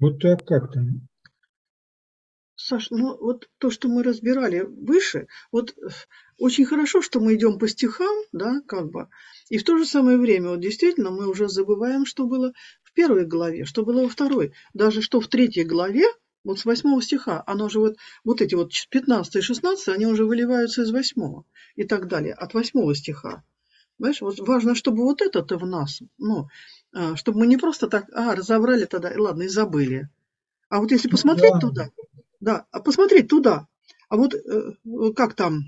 Вот так как-то. Саш, ну вот то, что мы разбирали выше, вот очень хорошо, что мы идем по стихам, да, как бы, и в то же самое время, вот действительно, мы уже забываем, что было в первой главе, что было во второй, даже что в третьей главе, вот с 8 стиха, оно же вот эти вот 15 и 16, они уже выливаются из 8 и так далее, от 8 стиха. Знаешь, вот важно, чтобы вот это-то в нас, ну, чтобы мы не просто так, разобрали тогда, и ладно, и забыли. А вот если Ну посмотреть да, туда, да, посмотреть туда, а вот как там,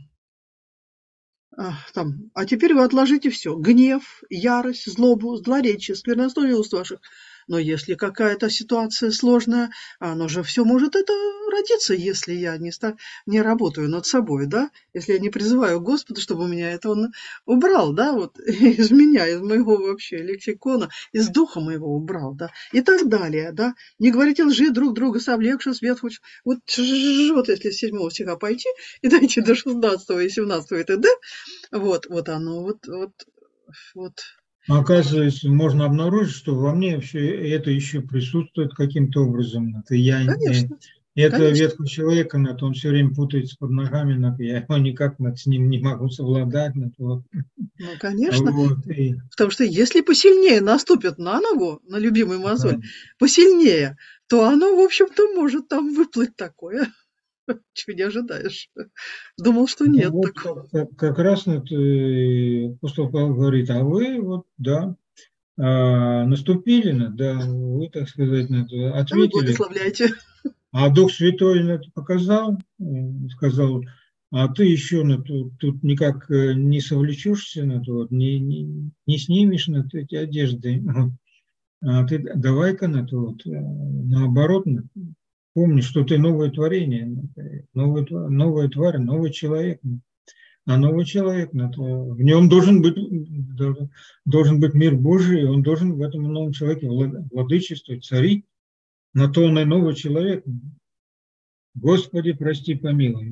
а теперь вы отложите все: гнев, ярость, злобу, злоречие, сквернословие уст ваших. Но если какая-то ситуация сложная, оно же все может это родиться, если я не работаю над собой, да, если я не призываю Господа, чтобы у меня это Он убрал, да, вот из меня, из моего вообще лексикона, из духа моего убрал, да, и так далее, да. Не говорите лжи друг друга, совлекши свет хоть. Вот, вот если с 7 стиха пойти и дойти до 16 и 17 и т.д., вот оно, вот. оказывается, можно обнаружить, что во мне все это еще присутствует каким-то образом. Конечно, Это конечно. ветхого человека, он все время путается под ногами, я его никак с ним не могу совладать. Ну, конечно. Вот, Потому что если посильнее наступит на ногу, на любимый да. мозоль, посильнее, то оно, в общем-то, может там выплыть такое, чего не ожидаешь. Думал, что Ну нет вот такого. как раз апостол Павел говорит, а вы вот, да, наступили да, вы, так сказать, А вы ответили, благословляйте. а Дух Святой показал, сказал, а ты еще тут никак не совлечешься, не снимешь эти одежды, а ты давай-ка наоборот, помни, что ты новое творение, новая тварь, новый человек. А новый человек, в нем должен быть мир Божий, и он должен в этом новом человеке владычествовать, царить. На то он и новый человек. Господи, прости, помилуй.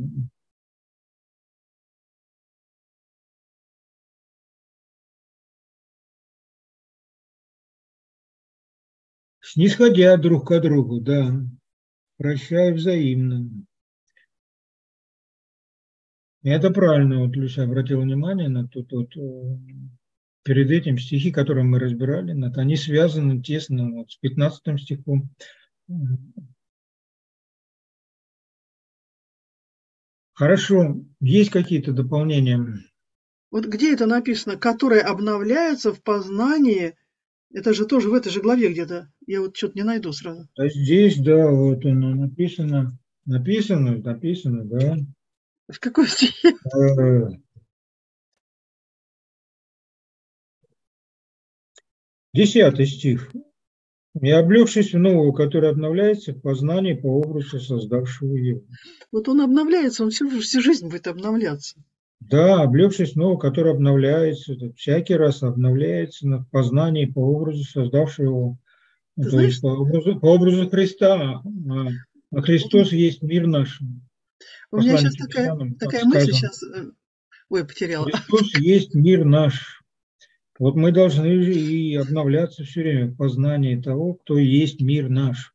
Снисходя друг к другу, да, прощай взаимно. И это правильно, вот Люся обратила внимание на перед этим стихи, которые мы разбирали, они связаны тесно с 15 стихом. Хорошо, есть какие-то дополнения? Вот где это написано, которое обновляется в познании, это же тоже в этой же главе где-то. Я вот что-то не найду сразу. А здесь, да, вот оно написано, да. В какой стихе? 10 стих. «И облегшись в нового, который обновляется в познании по образу создавшего его». Вот он обновляется, он всю жизнь будет обновляться. Да, облегшись в нового, который обновляется, всякий раз обновляется на познании по образу создавшего его. Ты То знаешь, есть по образу Христа. А вот Христос есть мир наш. у меня Послание сейчас к такая, Ефесянам так такая мысль сказано. сейчас, ой, потеряла. Христос есть мир наш. Вот мы должны и обновляться все время в познании того, кто есть мир наш.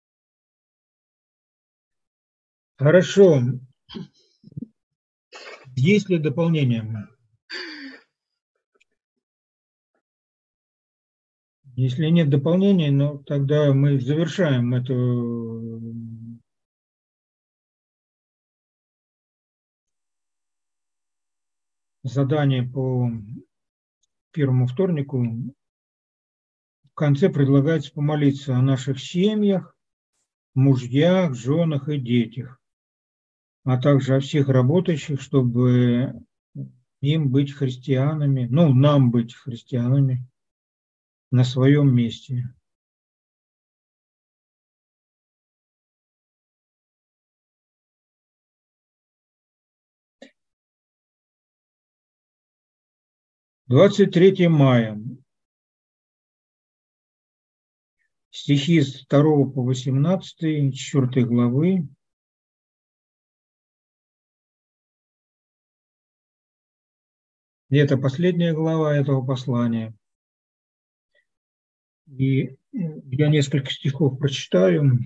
Хорошо. Есть ли дополнение? Если нет дополнений, тогда мы завершаем это задание по первому вторнику. В конце предлагается помолиться о наших семьях, мужьях, женах и детях, а также о всех работающих, чтобы им быть христианами, нам быть христианами на своем месте. «23 мая. Стихи с 2 по 18, 4 главы. И это последняя глава этого послания. И Я несколько стихов прочитаю.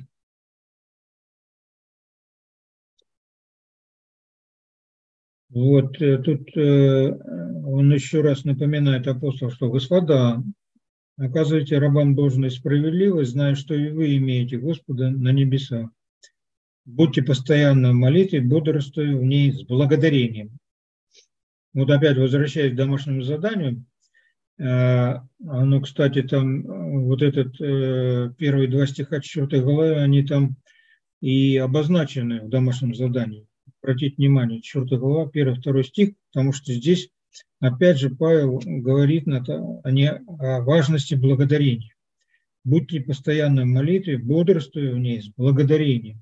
Вот тут он еще раз напоминает апостол, что «Господа, оказывайте рабам должную справедливость, зная, что и вы имеете Господа на небесах. Будьте постоянно в молитве, бодрствуя в ней с благодарением». Вот опять возвращаясь к домашнему заданию, оно, кстати, там вот этот первые два стиха 4 главы, они там и обозначены в домашнем задании. Обратите внимание, 4 глава, 1-2 стих, потому что здесь, опять же, Павел говорит о важности благодарения. Будьте постоянно в молитве, бодрствуя в ней с благодарением.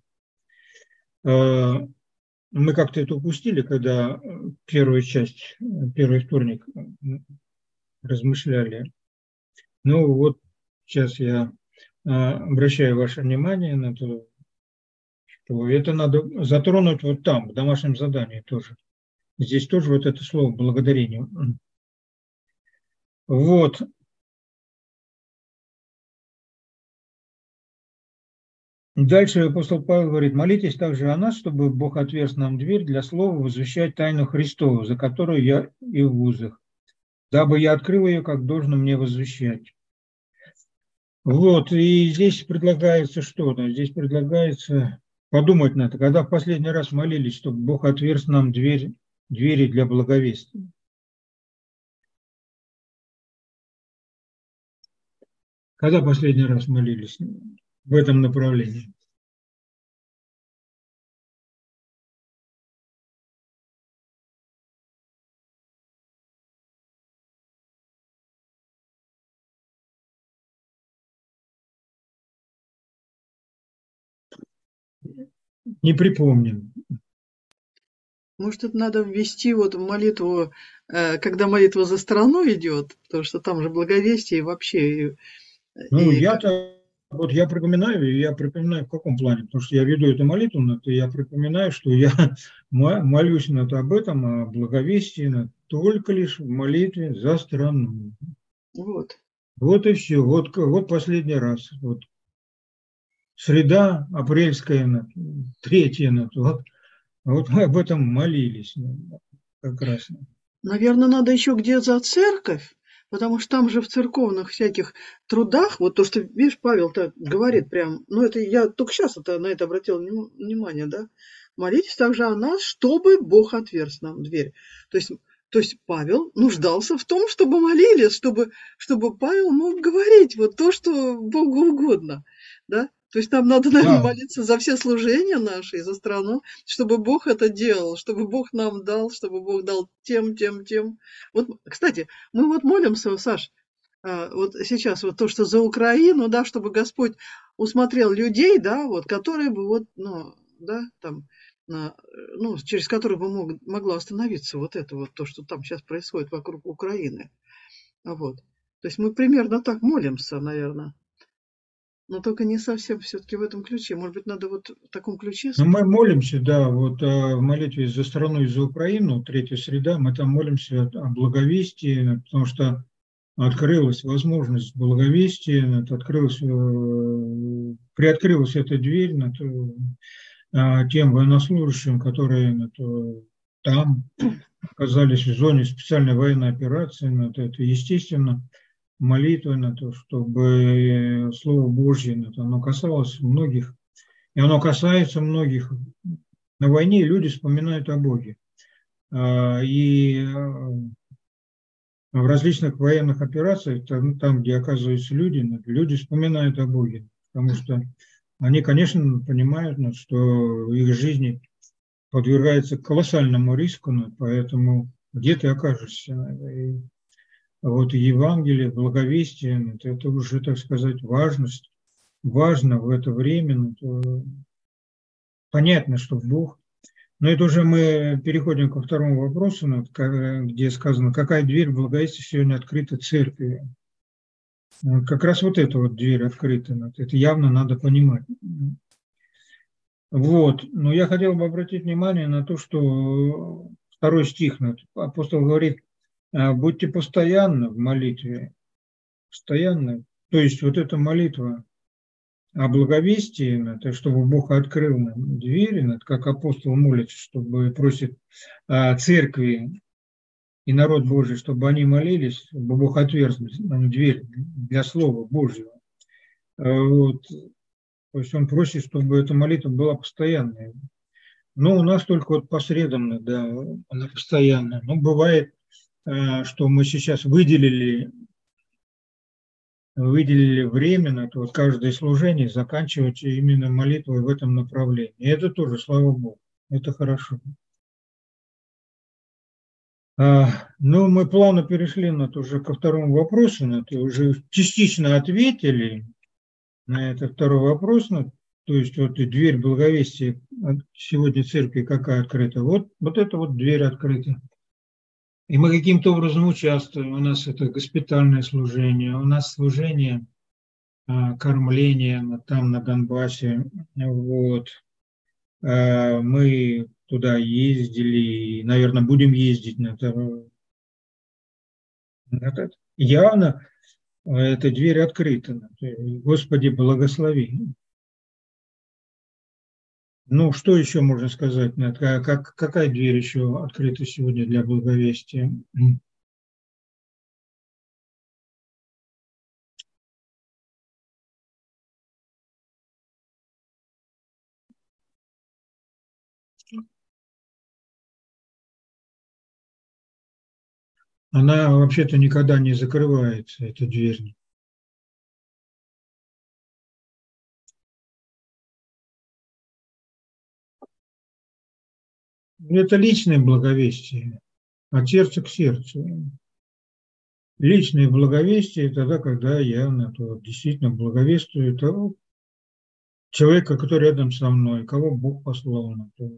Мы как-то это упустили, когда первую часть, первый вторник размышляли. Ну вот сейчас я обращаю ваше внимание на то, что это надо затронуть вот там, в домашнем задании тоже. Здесь тоже вот это слово «благодарение». Вот. Дальше апостол Павел говорит: «Молитесь также о нас, чтобы Бог отверз нам дверь для слова возвещать тайну Христову, за которую я и в узах, дабы я открыл ее, как должно мне возвещать». Вот, и здесь предлагается что-то. Здесь предлагается подумать на это, когда в последний раз молились, чтобы Бог отверз нам двери для благовестия. Когда последний раз молились в этом направлении? Не припомним. Может, это надо ввести вот в молитву, когда молитва за страну идет, потому что там же благовестие и вообще. Ну, И я припоминаю в каком плане, потому что я веду эту молитву, и я припоминаю, что я молюсь об этом, о благовестии, только лишь в молитве за страну. вот. Вот и все. Вот последний раз. Вот среда апрельская, 3-я, вот мы об этом молились как раз. Наверное, надо еще где за церковь, потому что там же в церковных всяких трудах, вот то, что, видишь, Павел-то говорит прям, ну это я только сейчас на это обратил внимание, да, молитесь также о нас, чтобы Бог отверз нам дверь. То есть Павел нуждался в том, чтобы молились, чтобы Павел мог говорить вот то, что Богу угодно, да. То есть нам надо, наверное, молиться за все служения наши, за страну, чтобы Бог это делал, чтобы Бог нам дал, чтобы Бог дал тем. Вот, кстати, мы вот молимся, Саш, вот сейчас вот то, что за Украину, да, чтобы Господь усмотрел людей, да, вот, которые бы вот, ну, да, там, ну, через которые бы могло остановиться вот это вот то, что там сейчас происходит вокруг Украины. Вот. То есть мы примерно так молимся, наверное. Но только не совсем все-таки в этом ключе. Может быть, надо вот в таком ключе. Но мы молимся, да, вот в молитве за страну и за Украину, 3-я среда, мы там молимся о благовестии, потому что открылась возможность благовестия, приоткрылась эта дверь тем военнослужащим, которые там оказались в зоне специальной военной операции. Это естественно, молитва на то, чтобы Слово Божье, оно касалось многих, и оно касается многих. На войне люди вспоминают о Боге. И в различных военных операциях, там, где оказываются люди вспоминают о Боге, потому что они, конечно, понимают, что их жизни подвергается колоссальному риску, поэтому где ты окажешься. И вот Евангелие, благовестие, это уже, так сказать, важно в это время. Понятно, что Бог. Но это уже мы переходим ко второму вопросу, где сказано, какая дверь благовестия сегодня открыта церкви. Как раз вот эта вот дверь открыта, это явно надо понимать. Вот, но я хотел бы обратить внимание на то, что 2 стих, апостол говорит: будьте постоянно в молитве, постоянно. То есть вот эта молитва о благовестии, это чтобы Бог открыл нам двери, это как апостол молится, чтобы просит церкви и народ Божий, чтобы они молились, чтобы Бог отверз нам дверь для Слова Божьего. Вот. То есть он просит, чтобы эта молитва была постоянной. Но у нас только вот по средам, да, она постоянная. Но бывает, что мы сейчас выделили время на то, вот каждое служение заканчивать именно молитвой в этом направлении. И это тоже, слава Богу, это хорошо. Ну, мы плавно перешли уже ко второму вопросу, на это уже частично ответили на этот второй вопрос, то есть вот и дверь благовестия сегодня церкви какая открыта, вот эта вот дверь открыта. И мы каким-то образом участвуем, у нас это госпитальное служение, у нас служение кормления там на Донбассе, вот. Мы туда ездили, и, наверное, будем ездить на это. Явно эта дверь открыта. Господи, благослови. Ну, что еще можно сказать? Какая дверь еще открыта сегодня для благовестия? Она вообще-то никогда не закрывается, эта дверь. Это личное благовестие, от сердца к сердцу. Личное благовестие тогда, когда я действительно благовествую того человека, который рядом со мной, кого Бог послал.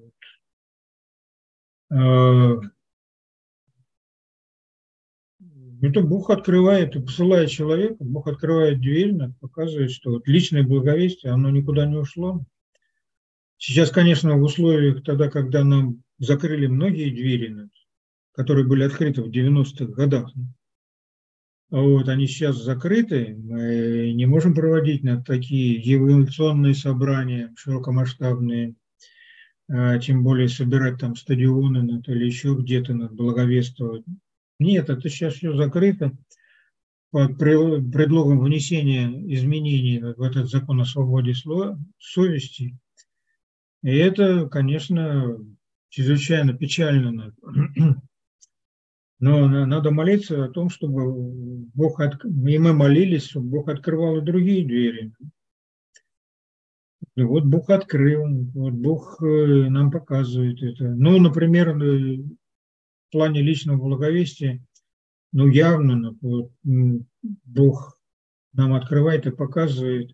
Это Бог открывает и посылает человека, Бог открывает дверь, показывает, что вот личное благовестие, оно никуда не ушло. Сейчас, конечно, в условиях тогда, когда нам закрыли многие двери, которые были открыты в 90-х годах, вот, они сейчас закрыты, мы не можем проводить такие евангелационные собрания широкомасштабные, тем более собирать там стадионы или еще где-то благовествовать. Нет, это сейчас все закрыто под предлогом внесения изменений в этот закон о свободе совести. И это, конечно, чрезвычайно печально. Но надо молиться о том, чтобы Бог, и мы молились, чтобы Бог открывал и другие двери. И вот Бог открыл, вот Бог нам показывает это. Ну, например, в плане личного благовестия, явно вот, Бог нам открывает и показывает,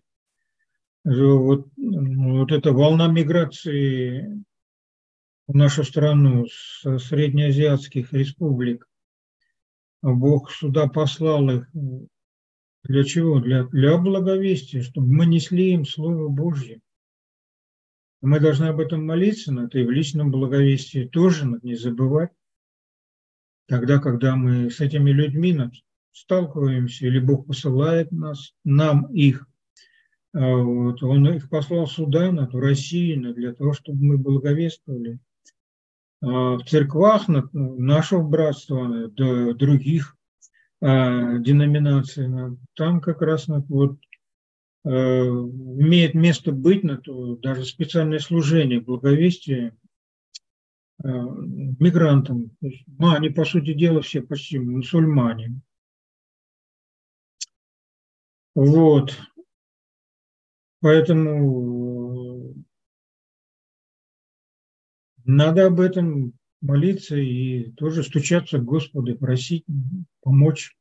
вот эта волна миграции в нашу страну с среднеазиатских республик. Бог сюда послал их для чего? Для благовестия, чтобы мы несли им Слово Божье. Мы должны об этом молиться, и в личном благовестии тоже не забывать. Тогда, когда мы с этими людьми сталкиваемся, или Бог посылает нам их, вот, Он их послал сюда, в Россию, для того, чтобы мы благовествовали. В церквах нашего братства, других деноминаций, там как раз имеет место быть даже специальное служение благовестия мигрантам. Они, по сути дела, все почти мусульмане. Вот. Поэтому надо об этом молиться и тоже стучаться к Господу, просить помочь.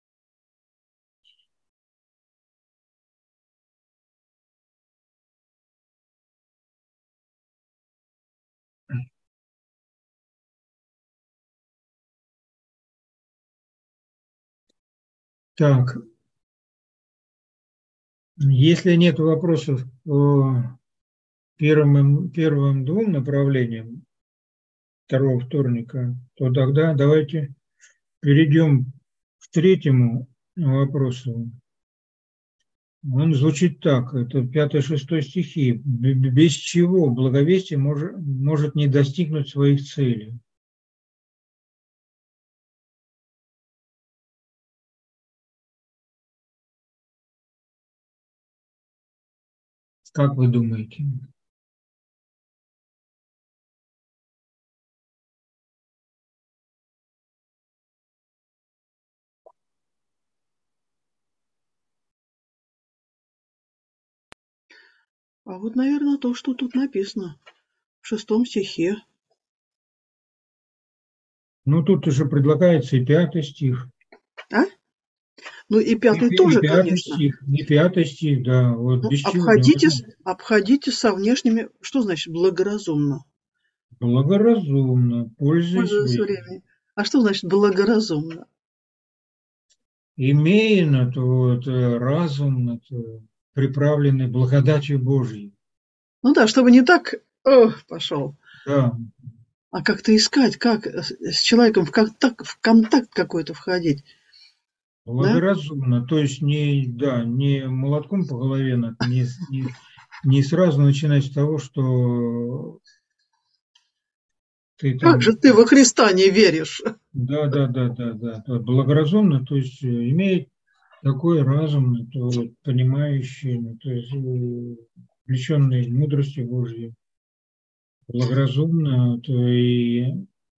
Так, если нет вопросов по первым двум направлениям второго вторника, то тогда давайте перейдем к третьему вопросу. Он звучит так, это 5-6 стихи. Без чего благовестие может не достигнуть своих целей. Как вы думаете? А вот, наверное, то, что тут написано в 6 стихе. Ну, тут уже предлагается и 5 стих. А? Ну и И, 5 и тоже, 5 конечно. стих, и 5 стих, да. Вот Ну, без чего невозможно. обходитесь со внешними, что значит благоразумно? Благоразумно, пользуясь Пользуясь временем. временем. А что значит благоразумно? Имея на то вот, разум, на то, приправленный благодатью Божьей. Ну да, чтобы не так, пошел, Да, а как-то искать, как с человеком в контакт какой-то входить, да? благоразумно, то есть не, да, не молотком по голове, не сразу начинать с того, что ты Как же там, ты во Христа не веришь? да, благоразумно, то есть имеет такой разум, то вот, понимающий, то есть увлеченный мудростью Божьей, благоразумно, то и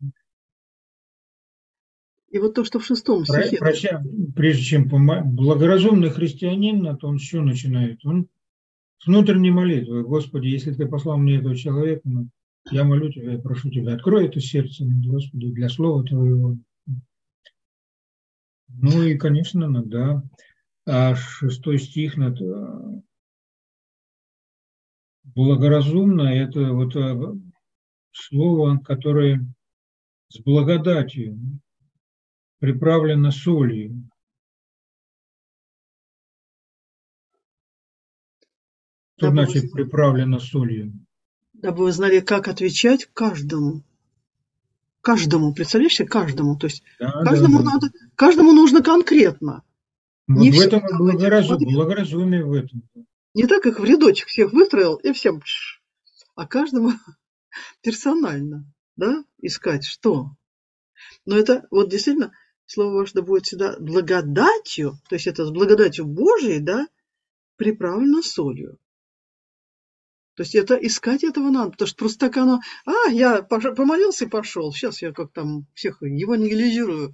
И вот то, что в 6 стихе. прежде чем благоразумный христианин, то он что начинает? Он с внутренней молитвы. Господи, если ты послал мне этого человека, я молю тебя, я прошу тебя, открой это сердце, Господи, для слова твоего. Ну и, конечно, да. А 6 стих, благоразумно, это вот слово, которое с благодатью приправлено солью. Что Дабы вы, значит приправлено солью? дабы вы знали, как отвечать каждому. Каждому, представляешь себе, каждому. То есть Да. каждому нужно конкретно. Не Вот в всем этом и говорить подряд. благоразумие в этом. Не так, как в рядочек всех выстроил и всем, а каждому персонально, да, искать что. Но это вот действительно слово ваше да будет всегда благодатью, то есть это с благодатью Божией, да, приправлено солью. То есть это искать этого надо, потому что просто так оно, я помолился и пошел, сейчас я как там всех евангелизирую.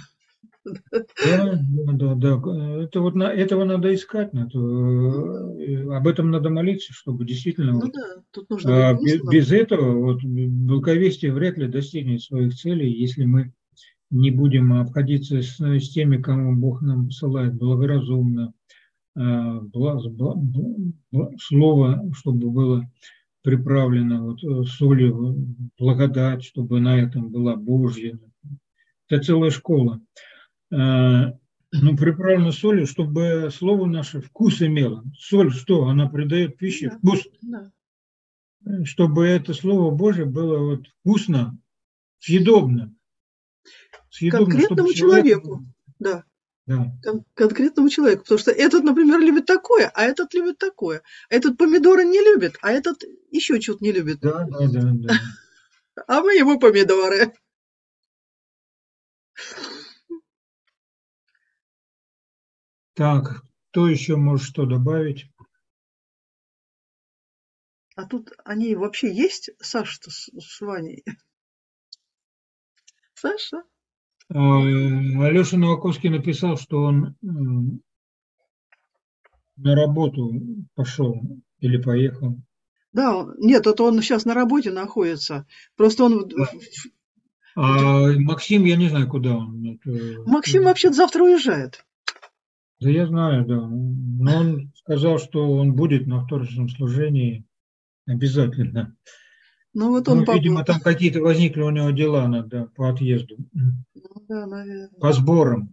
Да. Это вот этого надо искать, Ну да, об этом надо молиться, чтобы действительно ну вот да, тут нужно быть посланным. без этого вот благовестие вряд ли достигнет своих целей, если мы не будем обходиться с теми, кому Бог нам посылает благоразумно, слово, чтобы было приправлено вот солью, благодать, чтобы на этом была Божья. Это целая школа. Ну, приправлено солью, чтобы слово наше вкус имело. Соль что? Она придает Ну пище да, вкус. да. Чтобы это слово Божье было вот вкусно, съедобно. Съедобно, чтобы Конкретному человек... человеку, да. Да, Конкретному человеку. Потому что этот, например, любит такое, а этот любит такое. Этот помидоры не любит, а этот еще что-то не любит. да. А мы ему помидоры. Так, кто еще может что добавить? А тут они вообще есть, Саша-то с Ваней? Саша? Алеша Новаковский написал, что он на работу пошел или поехал. Да, нет, это он сейчас на работе находится. Просто он... Да. А Максим, я не знаю, куда он. Максим вообще-то завтра уезжает. Да я знаю, да. Но он сказал, что он будет на вторичном служении обязательно. Ну вот Ну, он видимо, побыл. там какие-то возникли у него дела по отъезду, Ну да, наверное. по сборам.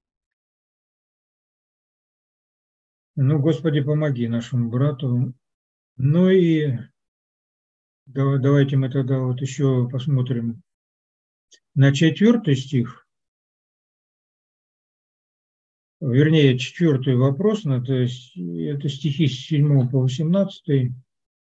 Ну, Господи, помоги нашему брату. Ну и давайте мы тогда вот еще посмотрим на 4 стих. вернее, четвертый вопрос, то есть это стихи с 7 по 18.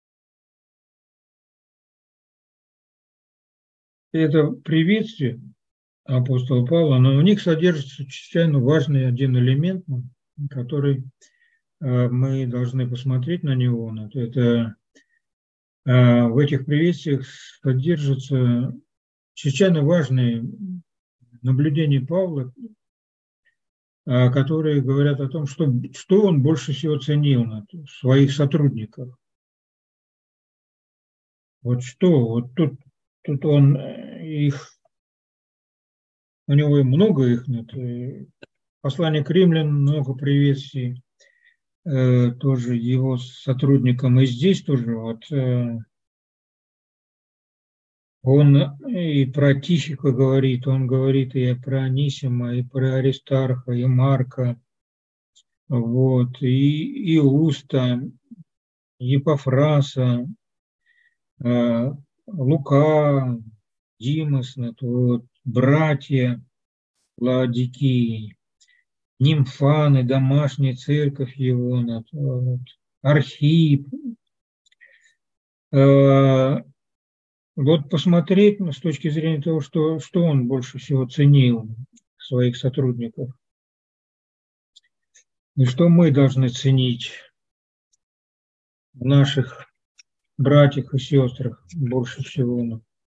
Это приветствие апостола Павла, но у них содержится чрезвычайно важный один элемент, который мы должны посмотреть на него. Это в этих приветствиях содержатся чрезвычайно важные наблюдения Павла, которые говорят о том, что он больше всего ценил в своих сотрудниках. Вот что, вот тут он их, у него много их, послание к римлянам, много приветствий, тоже его сотрудникам, и здесь тоже вот он и про Тихика говорит, он говорит и про Анисима, и про Аристарха, и Марка, вот, и Иуста, Епафраса, Лука, Димас, вот, братья Лаодикии, Нимфаны, домашняя церковь его, вот, Архип. Вот посмотреть с точки зрения того, что он больше всего ценил в своих сотрудниках, и что мы должны ценить в наших братьях и сестрах больше всего.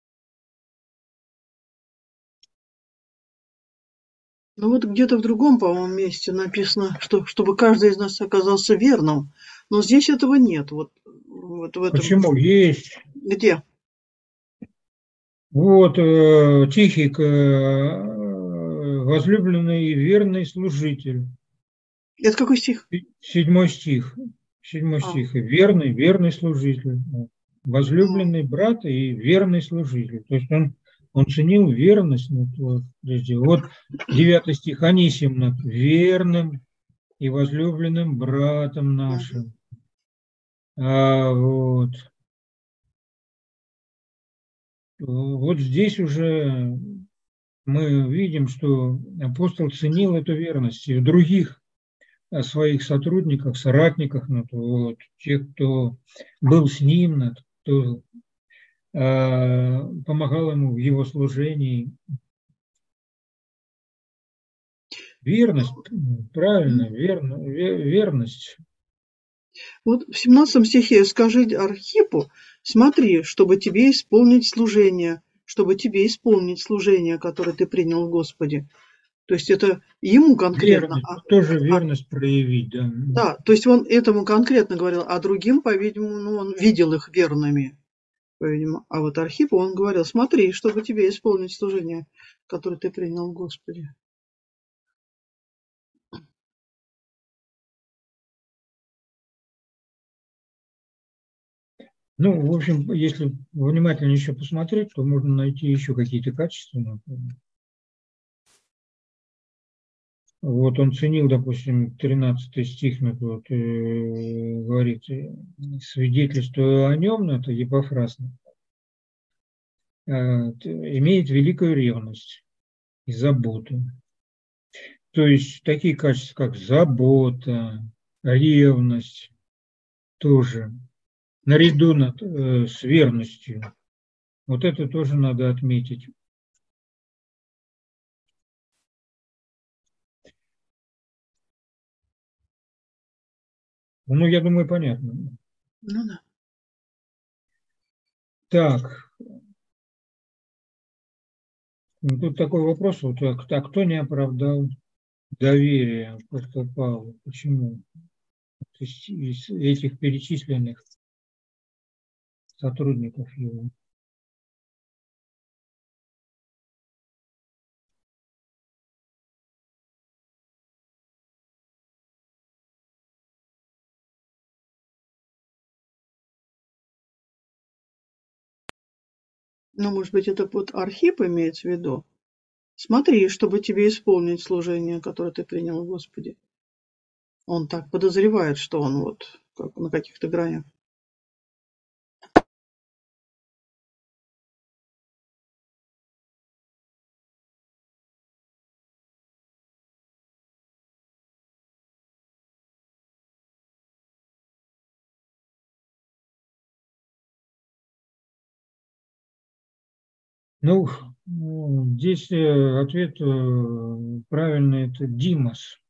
Ну вот где-то в другом, по-моему, месте написано, что чтобы каждый из нас оказался верным. Но здесь этого нет. Вот в этом. Почему? Есть. Где? Вот Тихик, возлюбленный и верный служитель. Это какой стих? 7 стих. А, Верный служитель. Возлюбленный брат и верный служитель. То есть он ценил верность. Вот 9 стих. Анисим верным и возлюбленным братом нашим. Вот здесь уже мы видим, что апостол ценил эту верность и в других своих сотрудниках, соратниках, вот, тех, кто был с ним, кто помогал ему в его служении. Верность, правильно, верность. Вот в 17 стихе скажи Архипу, смотри, чтобы тебе исполнить служение, которое ты принял в Господе. То есть это ему конкретно. Верность, тоже верность проявить, да. Да, то есть он этому конкретно говорил, а другим, по-видимому, он видел их верными. По-видимому. А вот Архипу он говорил, смотри, чтобы тебе исполнить служение, которое ты принял в Господе. В общем, если внимательно еще посмотреть, то можно найти еще какие-то качества. Вот он ценил, допустим, 13 стих, говорит, свидетельство о нем, это Епафрас, имеет великую ревность и заботу. То есть такие качества, как забота, ревность, тоже наряду с верностью. Вот это тоже надо отметить. Я думаю, понятно. Ну да. Так, тут такой вопрос, а кто не оправдал доверие апостола Павла? Почему? То есть из этих перечисленных сотрудников его. Ну, может быть, это вот Архип имеется в виду? Смотри, чтобы тебе исполнить служение, которое ты принял в Господе. Он так подозревает, что он вот как на каких-то гранях. Ну, здесь ответ правильный, это Димас.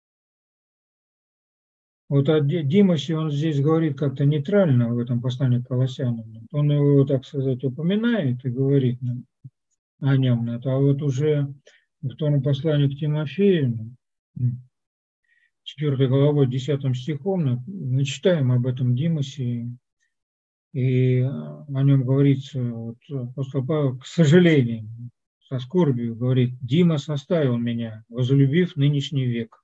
Вот о Димасе он здесь говорит как-то нейтрально в этом послании к Колоссянам. Он его, так сказать, упоминает и говорит о нем. А вот уже во втором послании к Тимофею, 4 главой, 10 стихом, мы читаем об этом Димасе, и о нем говорится, вот, апостол Павел, к сожалению, со скорбью говорит: «Димас оставил меня, возлюбив нынешний век».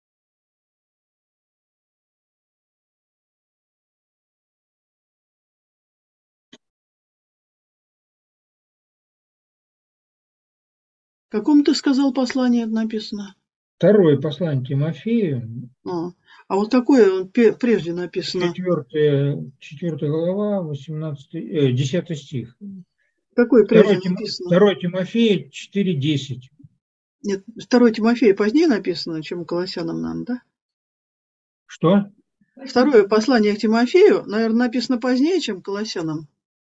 В каком ты сказал послании это написано? Второе послание Тимофею, А вот какое прежде написано? 4 глава, 10 стих. Какое прежде написано? 2 Тимофея 4:10. Нет, 2 Тимофея позднее написано, чем Колоссянам нам, да? Что? Второе послание к Тимофею, наверное, написано позднее, чем Колоссянам.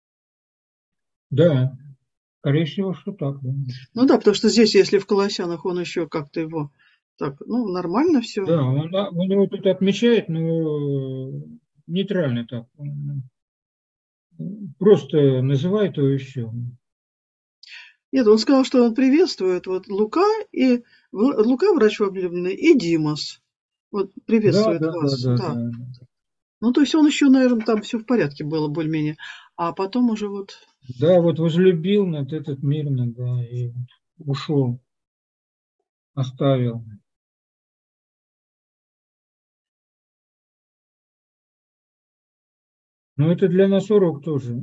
Да, скорее всего, что так. Да. Ну да, потому что здесь, если в Колоссянах он еще как-то его так, ну, нормально все. Да, он его тут отмечает, но нейтрально так. Просто называет его и все. Нет, он сказал, что он приветствует вот Лука, врач возлюбленный, и Димас. Вот Да, приветствует да, да, вас, да, да. да. Ну, то есть он еще, наверное, там все в порядке было более-менее. А потом уже вот... Да, вот возлюбил над этот мир, да, и ушел, оставил. Но это для нас урок тоже.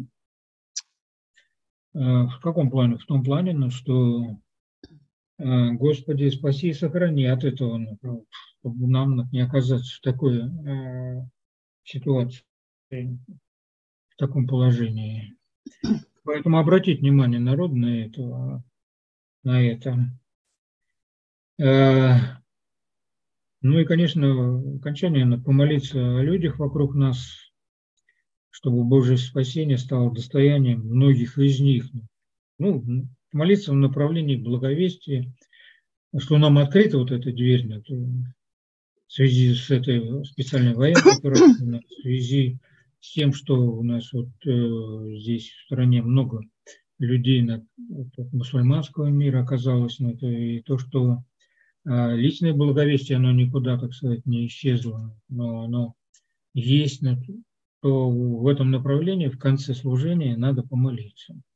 В каком плане? В том плане, что Господи, спаси и сохрани от этого, чтобы нам не оказаться в такой ситуации, в таком положении. Поэтому обратить внимание народа на это. Ну и, конечно, в окончании надо помолиться о людях вокруг нас, чтобы Божье спасение стало достоянием многих из них. Ну, молиться в направлении благовестия, что нам открыта вот эта дверь, в связи с этой специальной военной операцией, в связи с тем, что у нас вот здесь в стране много людей от мусульманского мира оказалось, и то, что личное благовестие, оно никуда, так сказать, не исчезло, но оно есть, то в этом направлении в конце служения надо помолиться.